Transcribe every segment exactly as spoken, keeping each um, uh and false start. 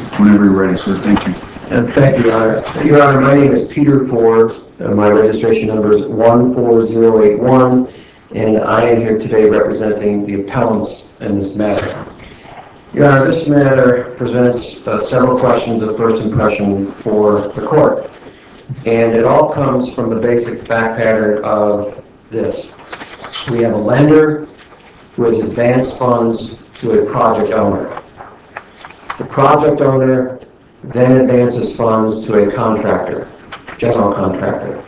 Whenever you're ready, sir. Thank you. And thank you, Your Honor. Your Honor, my name is Peter Forbes. Uh, my registration number is one four zero eight one, and I am here today representing the appellants in this matter. Your Honor, this matter presents uh, several questions of first impression for the court, and it all comes from the basic fact pattern of this. We have a lender who has advanced funds to a project owner. The project owner then advances funds to a contractor, general contractor.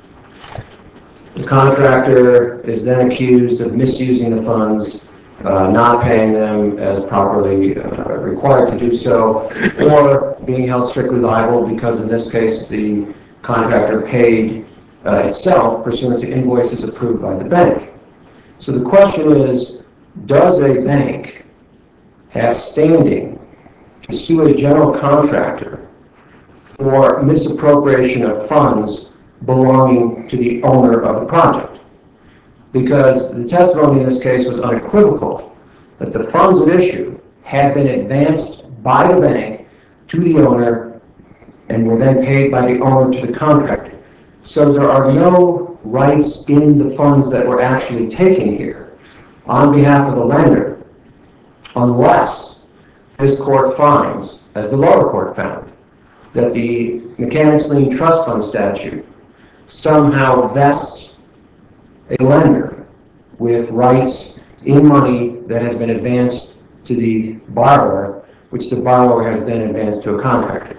The contractor is then accused of misusing the funds, uh, not paying them as properly uh, required to do so, or being held strictly liable because in this case the contractor paid uh, itself pursuant to invoices approved by the bank. So the question is, does a bank have standing to sue a general contractor for misappropriation of funds belonging to the owner of the project? Because the testimony in this case was unequivocal that the funds at issue had been advanced by the bank to the owner and were then paid by the owner to the contractor. So there are no rights in the funds that were actually taken here on behalf of the lender unless this court finds, as the lower court found, that the Mechanics Lien Trust Fund statute somehow vests a lender with rights in money that has been advanced to the borrower, which the borrower has then advanced to a contractor.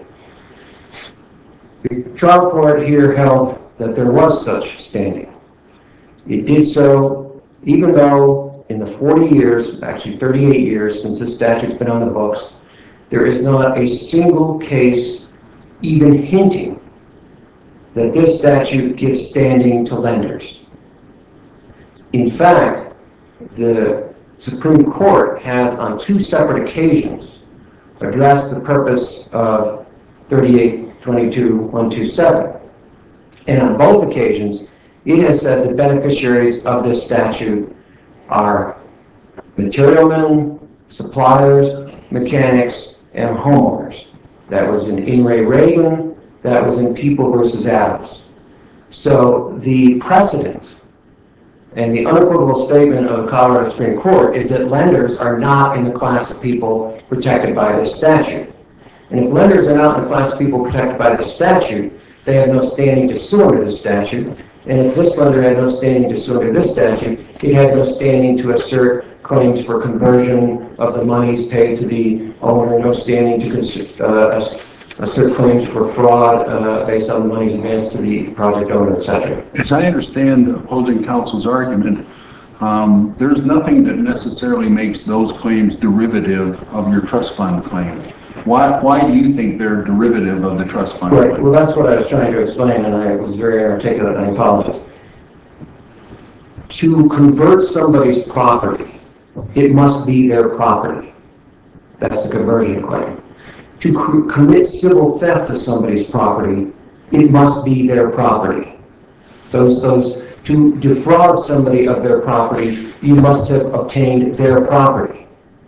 The trial court here held that there was such standing. It did so even though in the forty years, actually thirty-eight years since this statute's been on the books, there is not a single case even hinting that this statute gives standing to lenders. In fact, the Supreme Court has on two separate occasions addressed the purpose of thirty-eight twenty-two one twenty-seven. And on both occasions, it has said the beneficiaries of this statute are material men, suppliers, mechanics, and homeowners. That was in In re Reagan, that was in People versus Adams. So the precedent and the unequivocal statement of the Colorado Supreme Court is that lenders are not in the class of people protected by this statute. And if lenders are not in the class of people protected by this statute, they have no standing to sue under this statute. And if this lender had no standing to sue under this statute, it had no standing to assert claims for conversion of the monies paid to the owner, no standing to uh, assert claims for fraud uh, based on the monies advanced to the project owner, et cetera. As I understand opposing counsel's argument, um, there's nothing that necessarily makes those claims derivative of your trust fund claim. Why, why do you think they're derivative of the trust fund? Right. Well, that's what I was trying to explain, and I was very articulate, and I apologize. To convert somebody's property, it must be their property. That's the conversion claim. To commit civil theft of somebody's property, it must be their property. Those, those, to defraud somebody of their property, you must have obtained their property.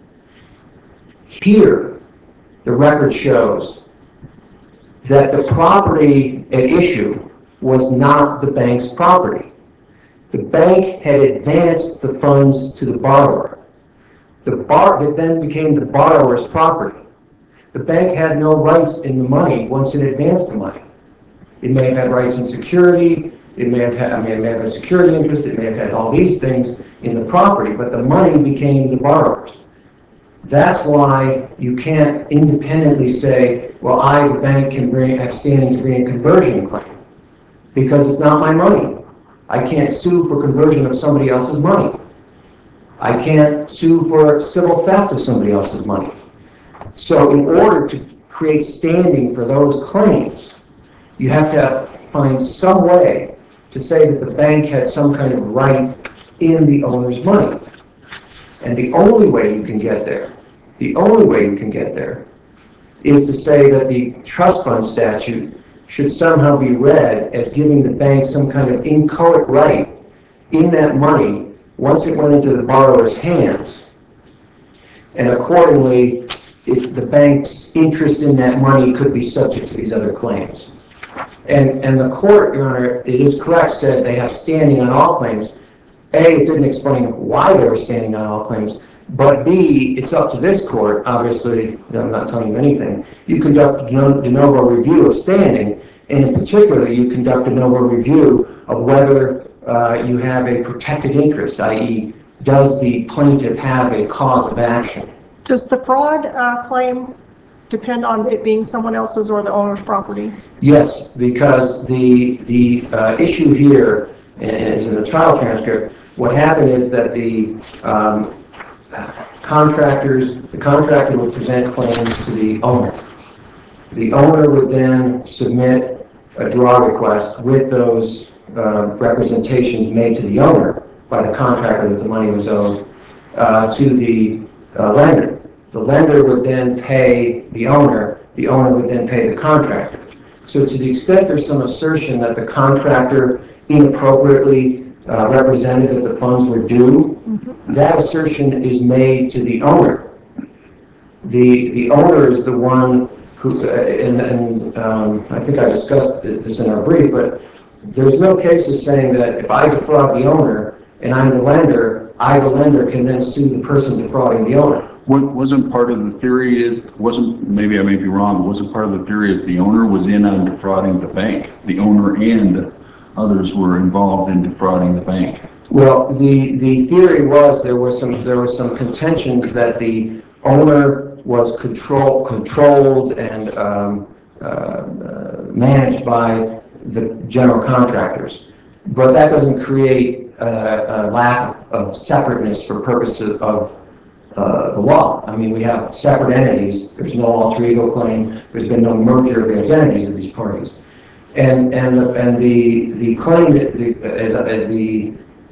Here, the record shows that the property at issue was not the bank's property. The bank had advanced the funds to the borrower. The bar that then became the borrower's property. The bank had no rights in the money once it advanced the money. It may have had rights in security, it may have had, I mean, it may have a security interest, it may have had all these things in the property, but the money became the borrower's. That's why you can't independently say, well, I, the bank, can bring, have standing to bring a conversion claim, because it's not my money. I can't sue for conversion of somebody else's money. I can't sue for civil theft of somebody else's money. So in order to create standing for those claims, you have to find some way to say that the bank had some kind of right in the owner's money. And the only way you can get there, the only way you can get there, is to say that the trust fund statute should somehow be read as giving the bank some kind of inchoate right in that money once it went into the borrower's hands. And accordingly, if the bank's interest in that money could be subject to these other claims. And, and the court, Your Honor, it is correct, said they have standing on all claims. A, it didn't explain why they were standing on all claims, but B, it's up to this court, obviously, I'm not telling you anything, you conduct de novo review of standing, and in particular, you conduct a de novo review of whether uh, you have a protected interest, that is, does the plaintiff have a cause of action? Does the fraud uh, claim depend on it being someone else's or the owner's property? Yes, because the, the uh, issue here, and it's in the trial transcript, what happened is that the um, contractors, the contractor would present claims to the owner. The owner would then submit a draw request with those uh, representations made to the owner by the contractor that the money was owed uh, to the uh, lender. The lender would then pay the owner, the owner would then pay the contractor. So to the extent there's some assertion that the contractor inappropriately uh, represented that the funds were due, mm-hmm. that assertion is made to the owner. The, the owner is the one who, uh, and, and um, I think I discussed this in our brief, but there's no cases saying that if I defraud the owner and I'm the lender, I, the lender, can then sue the person defrauding the owner. Wasn't part of the theory is, wasn't, maybe I may be wrong, but wasn't part of the theory is the owner was in on defrauding the bank? The owner and others were involved in defrauding the bank. Well, the, the theory was there was some, there was some contentions that the owner was control, controlled and um, uh, uh, managed by the general contractors. But that doesn't create a, a lack of separateness for purposes of uh, the law. I mean, we have separate entities. There's no alter ego claim. There's been no merger of the identities of these parties. And and the, and the the claim, the, as, uh, the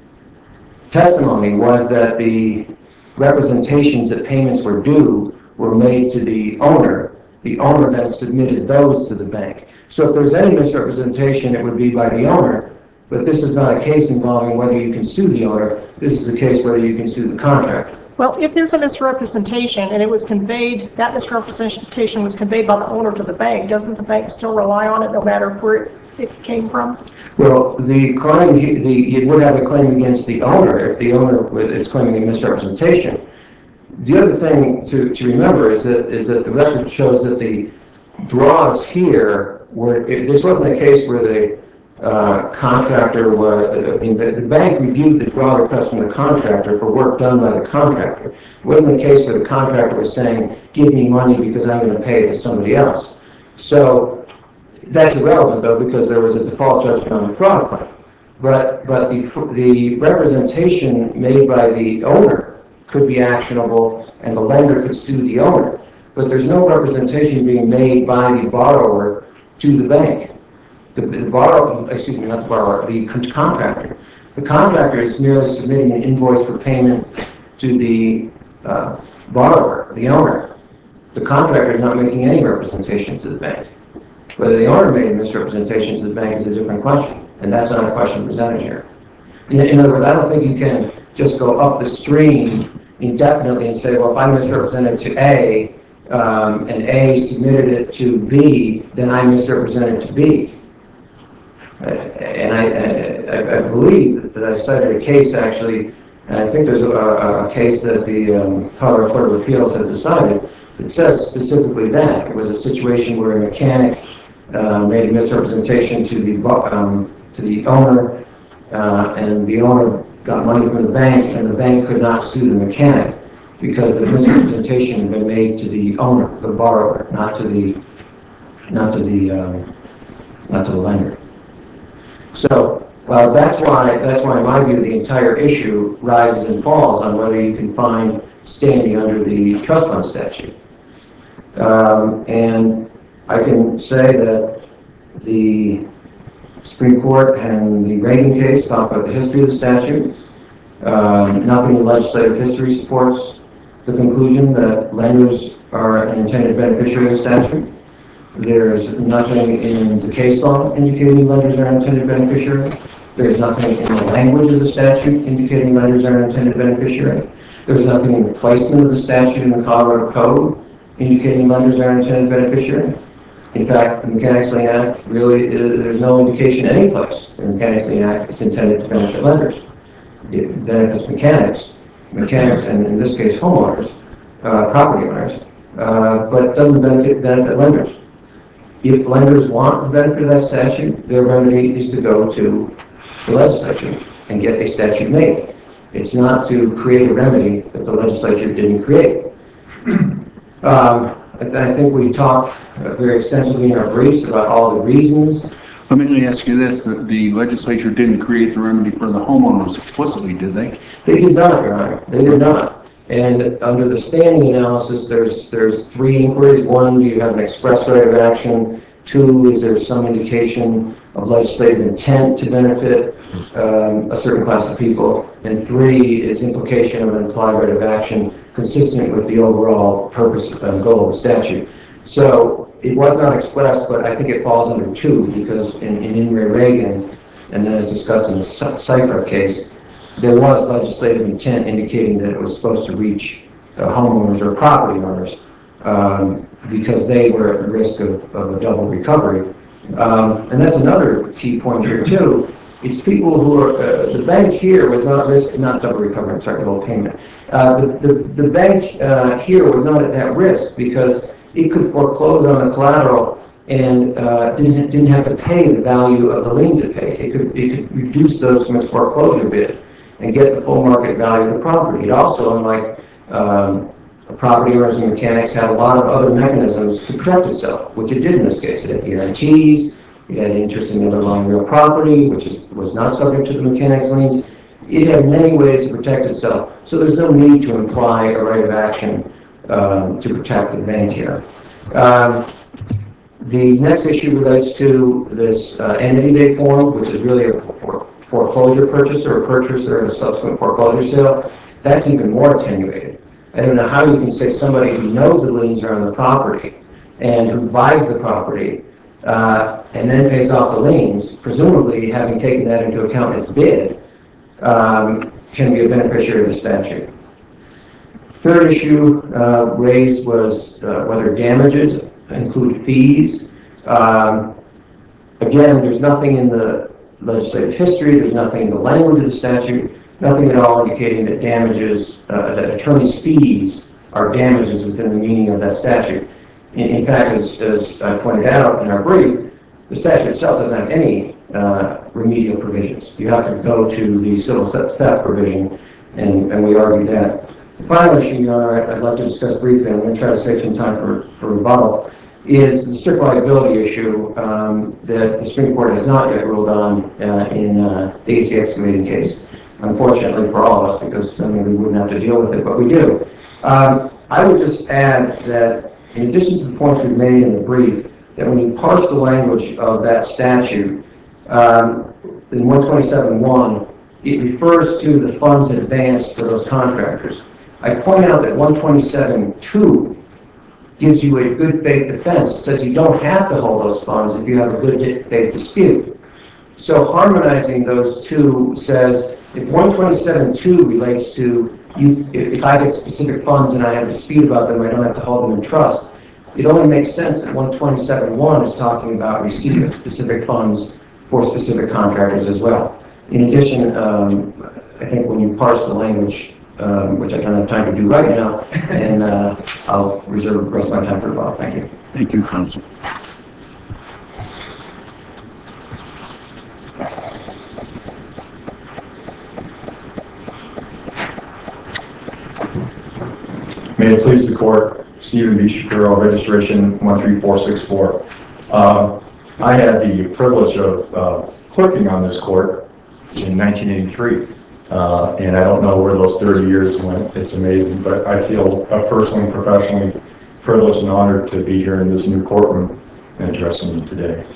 testimony was that the representations that payments were due were made to the owner. The owner then submitted those to the bank. So if there's any misrepresentation, it would be by the owner. But this is not a case involving whether you can sue the owner. This is a case whether you can sue the contractor. Well, if there's a misrepresentation and it was conveyed, that misrepresentation was conveyed by the owner to the bank, doesn't the bank still rely on it no matter where it came from? Well, the claim, the, it would have a claim against the owner if the owner is claiming a misrepresentation. The other thing to, to remember is that is that the record shows that the draws here were, it, this wasn't a case where the uh, contractor was, I mean, the, the bank reviewed the draw request from the contractor for work done by the contractor. It wasn't a case where the contractor was saying, give me money because I'm going to pay it to somebody else. So that's irrelevant, though, because there was a default judgment on the fraud claim. But, but the, the representation made by the owner could be actionable, and the lender could sue the owner. But there's no representation being made by the borrower to the bank. The, the borrower, excuse me, not the borrower, the contractor. The contractor is merely submitting an invoice for payment to the uh, borrower, the owner. The contractor is not making any representation to the bank. Whether the owner made a misrepresentation to the bank is a different question, and that's not a question presented here. In, in other words, I don't think you can just go up the stream indefinitely and say, well, if I misrepresented to A, um, and A submitted it to B, then I misrepresented to B. Uh, and I, I, I believe that I cited a case, actually, and I think there's a, a, a case that the um, Colorado Court of Appeals has decided that says specifically that. It was a situation where a mechanic uh, made a misrepresentation to the, um, to the owner, uh, and the owner got money from the bank, and the bank could not sue the mechanic because the misrepresentation had been made to the owner, the borrower, not to the, not to the, um, not to the lender. So uh, that's why, that's why, in my view, the entire issue rises and falls on whether you can find standing under the trust fund statute. Um, and I can say that the Supreme Court and the Reagan case talk about the history of the statute. Um, nothing in legislative history supports the conclusion that lenders are an intended beneficiary of the statute. There's nothing in the case law indicating lenders are intended beneficiary. There's nothing in the language of the statute indicating lenders are intended beneficiary. There's nothing in the placement of the statute in the Colorado Code indicating lenders are intended beneficiary. In fact, the Mechanics Lien Act really, is, there's no indication any place in the Mechanics Lien Act it's intended to benefit lenders. It benefits mechanics, mechanics, and in this case, homeowners, uh, property owners, uh, but it doesn't benefit, benefit lenders. If lenders want the benefit of that statute, their remedy is to go to the legislature and get a statute made. It's not to create a remedy that the legislature didn't create. Um, I, th I think we talked uh, very extensively in our briefs about all the reasons. Let me ask you this, the, the legislature didn't create the remedy for the homeowners explicitly, did they? They did not, Your Honor. They did not. And under the standing analysis, there's there's three inquiries. One, do you have an express right of action? Two, is there some indication of legislative intent to benefit um, a certain class of people? And three, is implication of an implied right of action consistent with the overall purpose and goal of the statute. So it was not expressed, but I think it falls under two, because in, in In re Reagan, and then as discussed in the Seifert case, there was legislative intent indicating that it was supposed to reach uh, homeowners or property owners um, because they were at risk of, of a double recovery. Um, and that's another key point here too. It's people who are, uh, the bank here was not risk, not double recovery, I'm sorry, double payment. Uh, the, the, the bank uh, here was not at that risk because it could foreclose on the collateral and uh, didn't, didn't have to pay the value of the liens it paid. It could, it could reduce those from its foreclosure bid and get the full market value of the property. It also, unlike um, property owners and mechanics, had a lot of other mechanisms to protect itself, which it did in this case. It had guarantees, it had interest in the underlying real property, which is, was not subject to the mechanics liens. It had many ways to protect itself, so there's no need to imply a right of action um, to protect the bank here. Um, the next issue relates to this uh, entity they formed, which is really a for, foreclosure purchaser or purchaser of a subsequent foreclosure sale. That's even more attenuated. I don't know how you can say somebody who knows the liens are on the property and who buys the property uh, and then pays off the liens, presumably having taken that into account in its bid, um, can be a beneficiary of the statute. Third issue uh, raised was uh, whether damages include fees. Um, again, there's nothing in the legislative history, there's nothing in the language of the statute, nothing at all indicating that damages, uh, that attorney's fees are damages within the meaning of that statute. In, in fact, as, as I pointed out in our brief, the statute itself doesn't have any uh, remedial provisions. You have to go to the civil theft provision, and, and we argued that. The final issue, Your Honor, I'd like to discuss briefly, and I'm going to try to save some time for, for rebuttal, is the strict liability issue um, that the Supreme Court has not yet ruled on uh, in uh, the A C excavating case. Unfortunately for all of us, because I mean, we wouldn't have to deal with it, but we do. Um, I would just add that in addition to the points we've made in the brief, that when you parse the language of that statute, um, in one twenty-seven one, it refers to the funds advanced for those contractors. I point out that one twenty-seven two gives you a good faith defense. It says you don't have to hold those funds if you have a good faith dispute. So harmonizing those two says if one twenty-seven two relates to you, if, if I get specific funds and I have a dispute about them, I don't have to hold them in trust. It only makes sense that one twenty-seven one is talking about receipt of specific funds for specific contractors as well. In addition, um, I think when you parse the language, um, which I don't have time to do right now, and uh, I'll reserve the rest of my time for rebuttal. Thank you. Thank you, Counsel. May it please the Court, Stephen B. Shapiro, registration one three four six four. Uh, I had the privilege of uh, clerking on this court in nineteen eighty-three, uh, and I don't know where those thirty years went. It's amazing, but I feel uh, personally, professionally privileged and honored to be here in this new courtroom and addressing you today.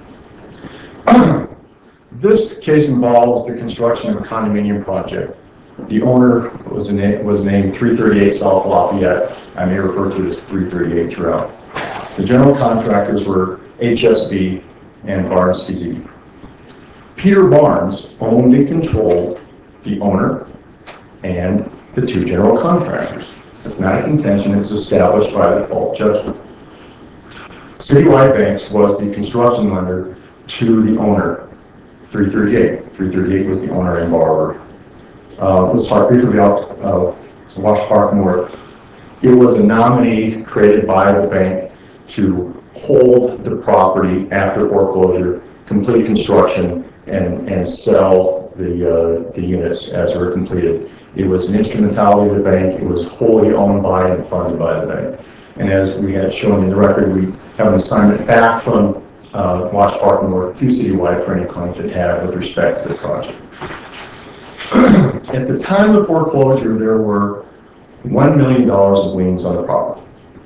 This case involves the construction of a condominium project. The owner was, na was named three thirty-eight South Lafayette. I may refer to it as three thirty-eight throughout. The general contractors were H S B and Barnes P Z. Peter Barnes owned and controlled the owner and the two general contractors. It's not a contention, it's established by default judgment. Citywide Banks was the construction lender to the owner, three thirty-eight. three thirty-eight was the owner and borrower. Uh, let's talk briefly about uh, Wash Park North. It was a nominee created by the bank to hold the property after foreclosure, complete construction, and, and sell the, uh, the units as they were completed. It was an instrumentality of the bank. It was wholly owned by and funded by the bank. And as we had shown in the record, we have an assignment back from uh, Wash Park North to Citywide for any claims it had with respect to the project. At the time of foreclosure, there were one million dollars of liens on the property.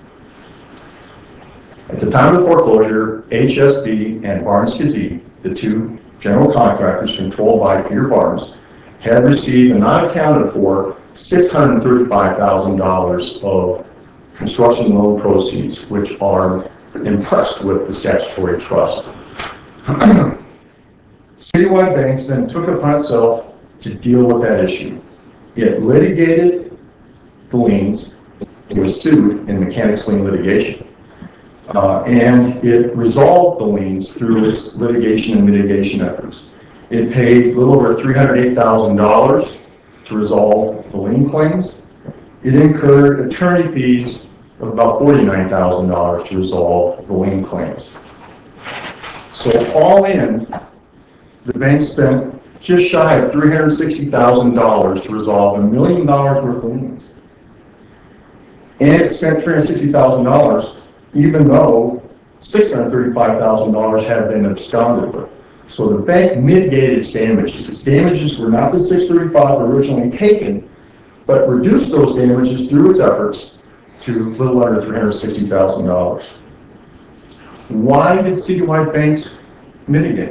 At the time of foreclosure, H S B and Barnes Kazee, the two general contractors controlled by Peter Barnes, had received and not accounted for six hundred thirty-five thousand dollars of construction loan proceeds, which are impressed with the statutory trust. Citywide Banks then took it upon itself to deal with that issue. It litigated the liens. It was sued in mechanics lien litigation. Uh, and it resolved the liens through its litigation and mitigation efforts. It paid a little over three hundred eight thousand dollars to resolve the lien claims. It incurred attorney fees of about forty-nine thousand dollars to resolve the lien claims. So all in, the bank spent just shy of three hundred sixty thousand dollars to resolve a million dollars worth of liens. And it spent three hundred sixty thousand dollars even though six hundred thirty-five thousand dollars had been absconded with. So the bank mitigated its damages. Its damages were not the six hundred thirty-five originally taken, but reduced those damages through its efforts to a little under three hundred sixty thousand dollars. Why did Citywide Banks mitigate?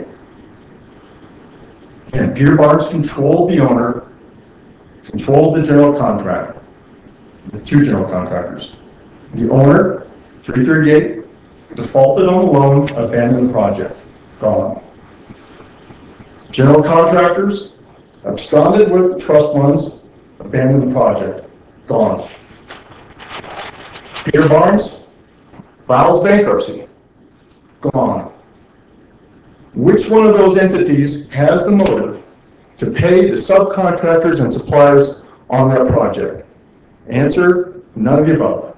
And Peter Barnes controlled the owner, controlled the general contractor, the two general contractors. The owner, three thirty-eight, defaulted on the loan, abandoned the project, gone. General contractors absconded with trust funds, abandoned the project, gone. Peter Barnes files bankruptcy, gone. Which one of those entities has the motive to pay the subcontractors and suppliers on that project? Answer, none of the above.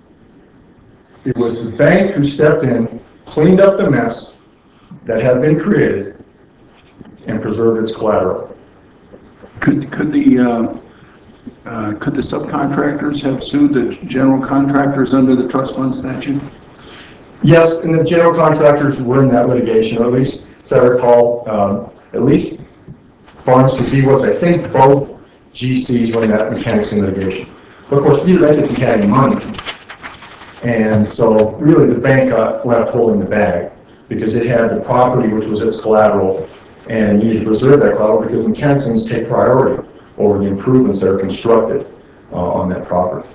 It was the bank who stepped in, cleaned up the mess that had been created, and preserved its collateral. Could, could the, uh, uh, could the subcontractors have sued the general contractors under the trust fund statute? Yes, and the general contractors were in that litigation, or at least, as I recall, um, at least Barnes Kazee was, I think both G Cs were in that mechanics in litigation. But of course, neither entity had any money. And so really the bank got left holding the bag because it had the property, which was its collateral, and it needed to preserve that collateral because mechanics liens take priority over the improvements that are constructed uh, on that property.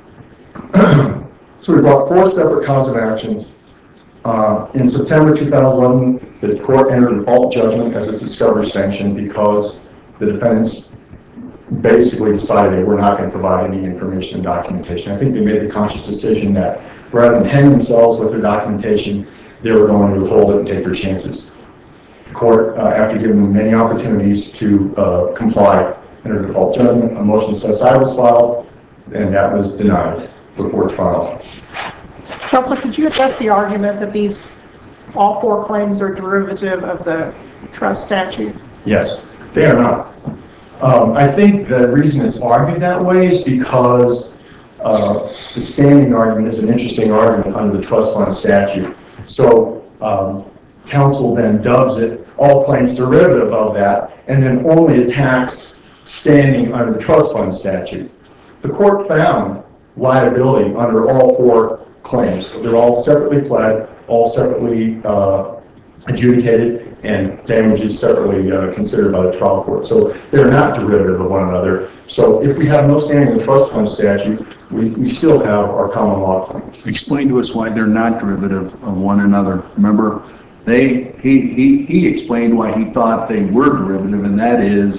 So we brought four separate cause of actions. Uh, in September two thousand eleven, the court entered a default judgment as its discovery sanction because the defendants basically decided they were not going to provide any information and documentation. I think they made the conscious decision that rather than hang themselves with their documentation, they were going to withhold it and take their chances. The court, uh, after giving them many opportunities to uh, comply, entered a default judgment. A motion to set aside was filed, and that was denied before trial. Counsel, could you address the argument that these, all four claims are derivative of the trust statute? Yes, they are not. Um, I think the reason it's argued that way is because uh, the standing argument is an interesting argument under the trust fund statute. So um, counsel then dubs it all claims derivative of that and then only attacks standing under the trust fund statute. The court found liability under all four claims. They're all separately pled, all separately uh, adjudicated, and damages separately uh, considered by the trial court. So they're not derivative of one another. So if we have no standing in the trust fund statute, we, we still have our common law claims. Explain to us why they're not derivative of one another. Remember, they he he he explained why he thought they were derivative, and that is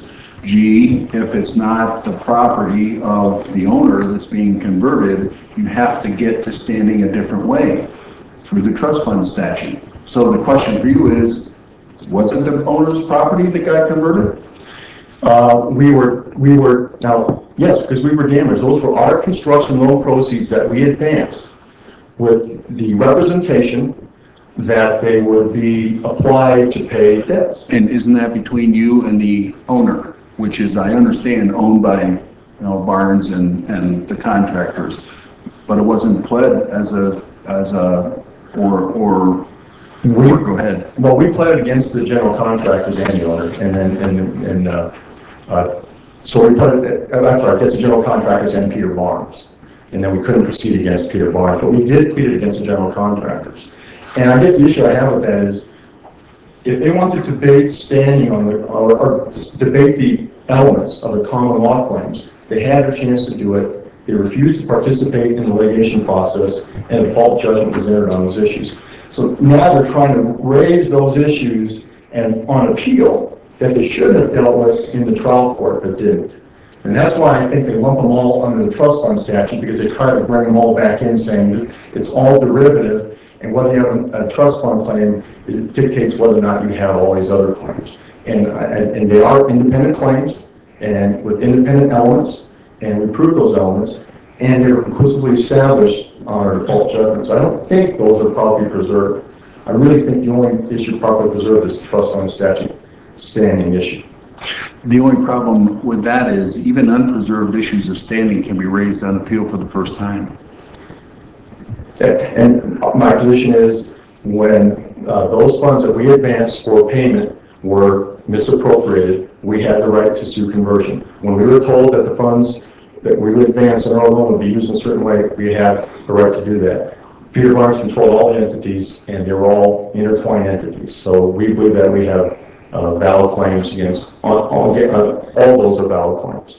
G, if it's not the property of the owner that's being converted, you have to get to standing a different way through the trust fund statute. So the question for you is, was it the owner's property that got converted? Uh, we were, we were, now, yes, because we were damaged. Those were our construction loan proceeds that we advanced with the representation that they would be applied to pay debts. And isn't that between you and the owner, which is, I understand, owned by, you know, Barnes and, and the contractors, but it wasn't pled as a, as a, or, or, We, or go ahead. well, we pledged against the general contractors and the owner, and then, and, and, uh, uh, so we pledged, uh, I'm sorry, against the general contractors and Peter Barnes. And then we couldn't proceed against Peter Barnes, but we did plead it against the general contractors. And I guess the issue I have with that is, if they want to debate standing on the, or, or debate the elements of the common law claims, they had a chance to do it. They refused to participate in the litigation process, and a default judgment was entered on those issues. So now they're trying to raise those issues and on appeal that they should have dealt with in the trial court but didn't. And that's why I think they lump them all under the trust fund statute, because they try to bring them all back in saying that it's all derivative. And whether you have a, a trust fund claim, it dictates whether or not you have all these other claims. And, and, and they are independent claims, and with independent elements, and we proved those elements, and they were conclusively established on our default judgments. I don't think those are properly preserved. I really think the only issue properly preserved is the trust fund statute standing issue. The only problem with that is even unpreserved issues of standing can be raised on appeal for the first time. And my position is, when uh, those funds that we advanced for payment were misappropriated, we had the right to sue conversion. When we were told that the funds that we would advance in our loan would be used in a certain way, we had the right to do that. Peter Barnes controlled all the entities, and they were all intertwined entities. So we believe that we have uh, valid claims against, all, all, uh, all those are valid claims.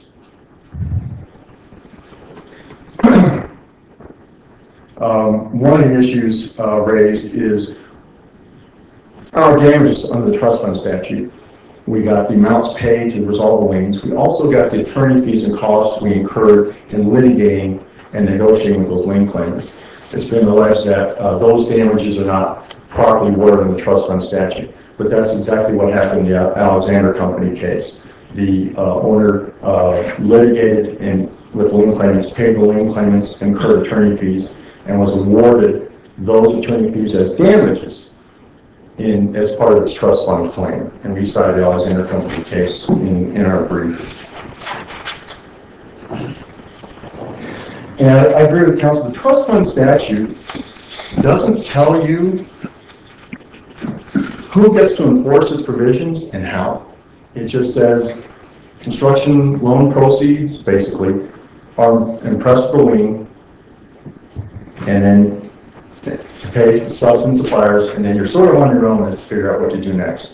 Um, one of the issues uh, raised is our damages under the trust fund statute. We got the amounts paid to resolve the liens. We also got the attorney fees and costs we incurred in litigating and negotiating with those lien claims. It's been alleged that uh, those damages are not properly worded in the trust fund statute, but that's exactly what happened in the Alexander Company case. The uh, owner uh, litigated and with lien claimants, paid the lien claimants, incurred attorney fees, and was awarded those attorney fees as damages in as part of its trust fund claim. And we cited the Alexander Company case in, in our brief. And I, I agree with counsel, the trust fund statute doesn't tell you who gets to enforce its provisions and how. It just says construction loan proceeds, basically, are impressed with the lien, and then pay subs and suppliers, and then you're sort of on your own as to figure out what to do next.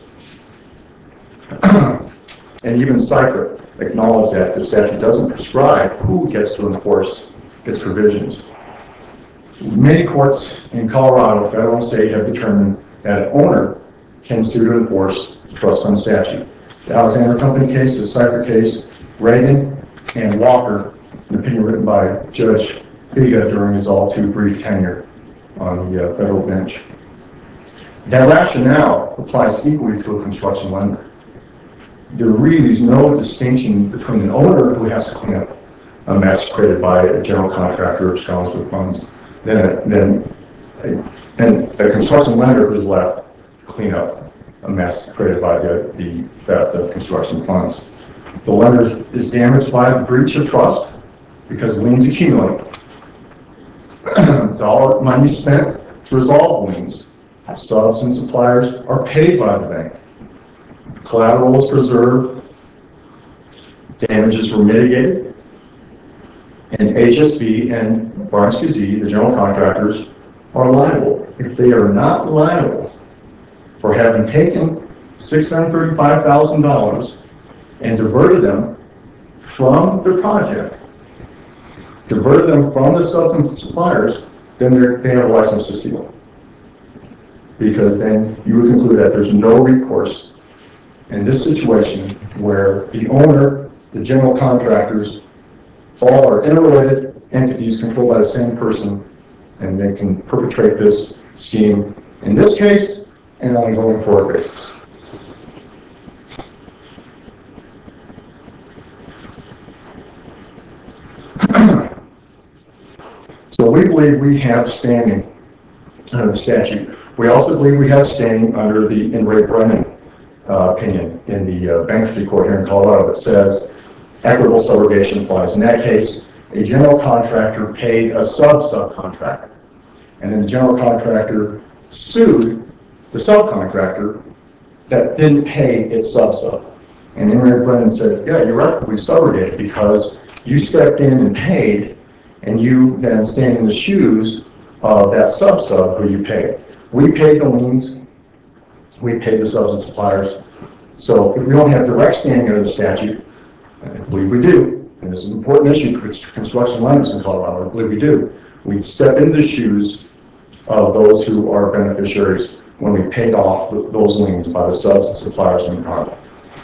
And even Cypher acknowledged that the statute doesn't prescribe who gets to enforce its provisions. Many courts in Colorado, federal and state, have determined that an owner can sue to enforce the trust fund statute. The Alexander Company case, the Cypher case, Reagan, and Walker, an opinion written by Judge Figa during his all too brief tenure on the uh, federal bench. That rationale applies equally to a construction lender. There really is no distinction between an owner who has to clean up a mess created by a general contractor or scoundrels with funds, than, than a, and a construction lender who's left to clean up a mess created by the, the theft of construction funds. The lender is damaged by a breach of trust because liens accumulate. Dollar money spent to resolve liens. Subs and suppliers are paid by the bank. Collateral is preserved. Damages were mitigated. And H S B and Barnes Q Z, the general contractors, are liable. If they are not liable for having taken six hundred thirty-five thousand dollars and diverted them from the project, diverted them from the subs and suppliers, then they have a license to steal. Because then you would conclude that there's no recourse in this situation where the owner, the general contractors, all are interrelated entities controlled by the same person, and they can perpetrate this scheme in this case and on a going forward basis. So we believe we have standing under the statute. We also believe we have standing under the In re Brennan uh, opinion in the uh, bankruptcy court here in Colorado that says equitable subrogation applies. In that case, a general contractor paid a sub-subcontractor, and then the general contractor sued the subcontractor that didn't pay its sub-sub. And In re Brennan said, yeah, you're equitably subrogated because you stepped in and paid, and you then stand in the shoes of that sub-sub who you paid. We paid the liens, we paid the subs and suppliers. So if we don't have direct standing under the statute, I believe we do, and this is an important issue for construction lenders in Colorado, I believe we do, we step into the shoes of those who are beneficiaries when we paid off the, those liens by the subs and suppliers in the project.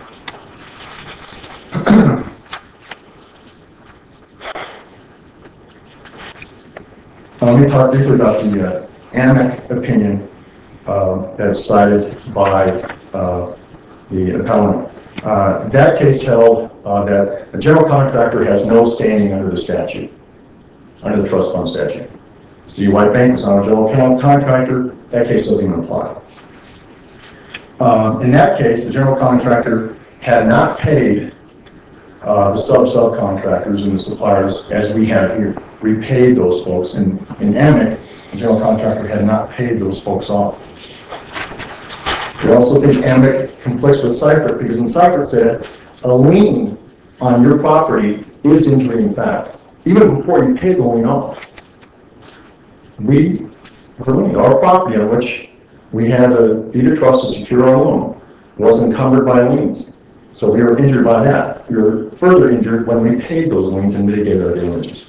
Uh, let me talk briefly about the uh, AMEC opinion uh, that is cited by uh, the appellant. Uh, that case held uh, that a general contractor has no standing under the statute, under the trust fund statute. C D White Bank is not a general contractor. That case doesn't even apply. Um, in that case, the general contractor had not paid uh, the sub-subcontractors and the suppliers as we have here. We paid those folks, and in AMEC, the general contractor had not paid those folks off. We also think AMEC conflicts with Seifert because in Seifert said a lien on your property is injury in fact, even before you pay the lien off. We, the lien, our property on which we had a deed of trust to secure our loan was encumbered by liens. So we were injured by that. We were further injured when we paid those liens and mitigated our damages.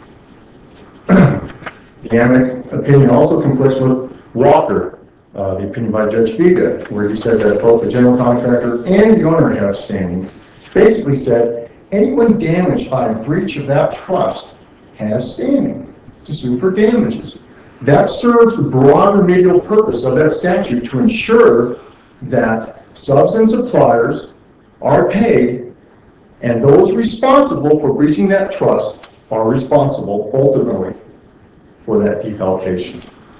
The AMEC opinion also conflicts with Walker, uh, the opinion by Judge Figa, where he said that both the general contractor and the owner have standing. Basically said anyone damaged by a breach of that trust has standing to sue for damages. That serves the broad remedial purpose of that statute to ensure that subs and suppliers are paid, and those responsible for breaching that trust are responsible ultimately for that defalcation.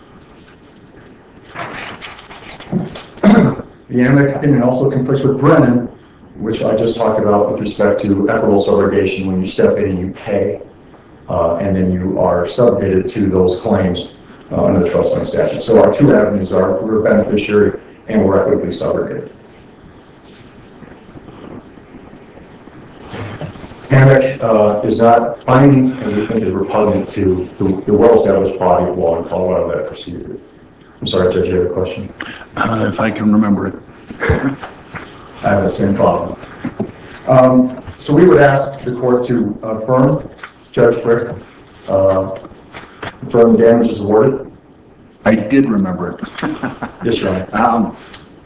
The AMEC opinion also conflicts with Brennan, which I just talked about with respect to equitable subrogation when you step in and you pay, uh, and then you are subjected to those claims uh, under the trust fund statute. So our two avenues are we're a beneficiary and we're equitably subrogated. AMEC uh, is not binding, and we think is repugnant to the, the well-established body of law in Colorado that preceded it. I'm sorry, Judge, you have a question? Uh, if I can remember it. I have the same problem. Um, so we would ask the court to affirm Judge Frick, uh, affirm the damages awarded. I did remember it. Yes, Your Honor. Um,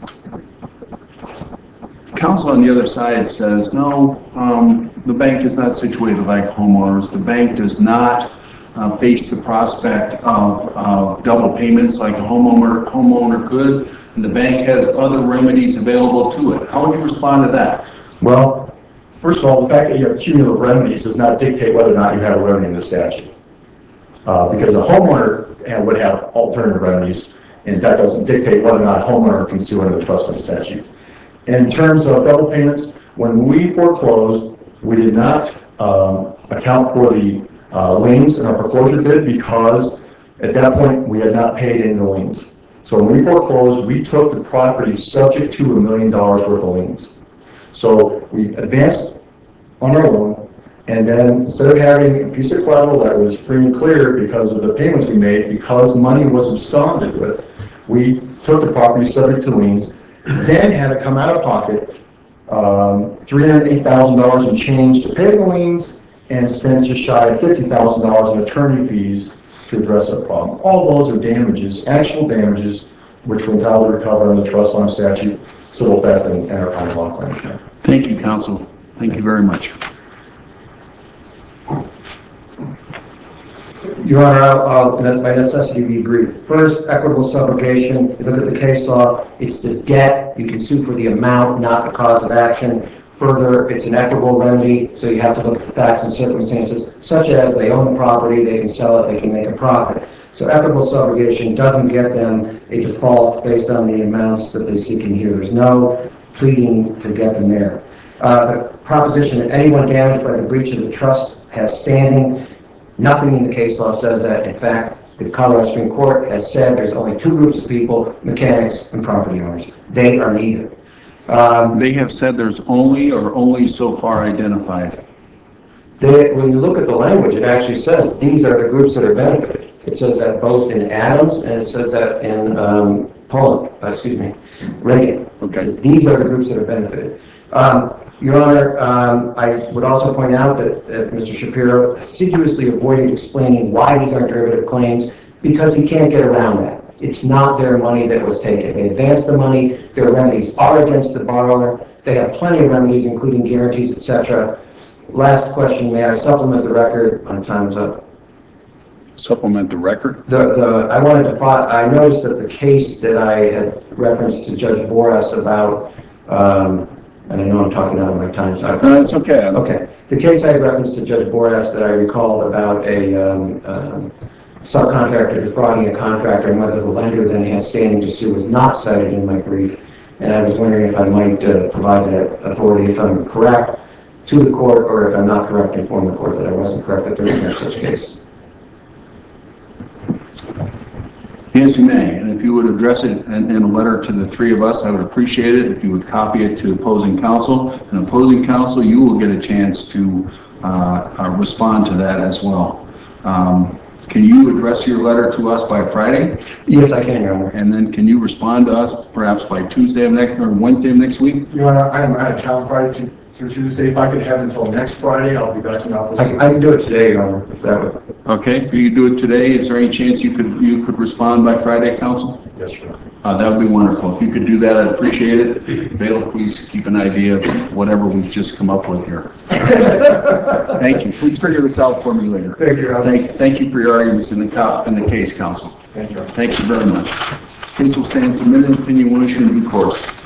counsel on the other side says, no, um, the bank is not situated like homeowners. The bank does not uh, face the prospect of uh, double payments like a homeowner, homeowner could, and the bank has other remedies available to it. How would you respond to that? Well, first of all, the fact that you have cumulative remedies does not dictate whether or not you have a remedy in the statute. Uh, because a homeowner would have alternative remedies, and that doesn't dictate whether or not a homeowner can sue under the trust fund statute. In terms of double payments, when we foreclosed, we did not um, account for the uh, liens in our foreclosure bid because at that point we had not paid any of the liens. So when we foreclosed, we took the property subject to a million dollars worth of liens. So we advanced on our loan, and then instead of having a piece of collateral that was free and clear because of the payments we made, because money was absconded with, we took the property subject to liens, then had to come out of pocket um, three hundred eight thousand dollars in change to pay the liens and spend just shy of fifty thousand dollars in attorney fees to address that problem. All those are damages, actual damages which we're entitled to recover under the trust fund statute, civil theft, and enterprise law claims. Thank you, counsel. Thank you very much. Your Honor, I'll, I'll by necessity be brief. First, equitable subrogation. You look at the case law, it's the debt. You can sue for the amount, not the cause of action. Further, it's an equitable remedy, so you have to look at the facts and circumstances, such as they own the property, they can sell it, they can make a profit. So equitable subrogation doesn't get them a default based on the amounts that they seek in here. There's no pleading to get them there. Uh, the proposition that anyone damaged by the breach of the trust has standing, nothing in the case law says that. In fact, the Colorado Supreme Court has said there's only two groups of people, mechanics and property owners. They are neither. Um, They have said there's only or only so far identified. they, when you look at the language, it actually says these are the groups that are benefited. It says that both in Adams and it says that in um, Poland, uh, excuse me, Reagan. Okay. It says these are the groups that are benefited. Um, Your Honor, um, I would also point out that, that Mister Shapiro assiduously avoided explaining why these aren't derivative claims because he can't get around that. It's not their money that was taken. They advanced the money. Their remedies are against the borrower. They have plenty of remedies, including guarantees, et cetera. Last question, may I supplement the record? My time's up. Supplement the record? The, the, I wanted to find, I noticed that the case that I had referenced to Judge Boras about, um, and I know I'm talking out of my time, so I, No, it's okay. okay. The case I had referenced to Judge Boras that I recalled about a um, um, subcontractor defrauding a contractor and whether the lender then had standing to sue was not cited in my brief. And I was wondering if I might uh, provide that authority if I'm correct to the court, or if I'm not correct, inform the court that I wasn't correct, that there is no such case. Yes, you may. And if you would address it in, in a letter to the three of us, I would appreciate it. If you would copy it to opposing counsel. And opposing counsel, you will get a chance to uh, uh, respond to that as well. Um, can you address your letter to us by Friday? Yes, I can, Your Honor. And then can you respond to us perhaps by Tuesday of next, or Wednesday of next week? Your Honor, I'm out of town Friday to, through Tuesday. If I could have it until next Friday, I'll be back in office. I, I can do it today, Your Honor, if that would. Okay, if you could do it today, is there any chance you could, you could respond by Friday, counsel? Yes, Your Honor. Uh, that would be wonderful. If you could do that, I'd appreciate it. Bailiff, please keep an idea of whatever we've just come up with here. Thank you. Please figure this out for me later. Thank you, Your Honor. Thank, thank you for your arguments in the, co- in the case, counsel. Thank you, Your Honor. Thank you very much. Case will stand submitted. Opinion will issue in due course.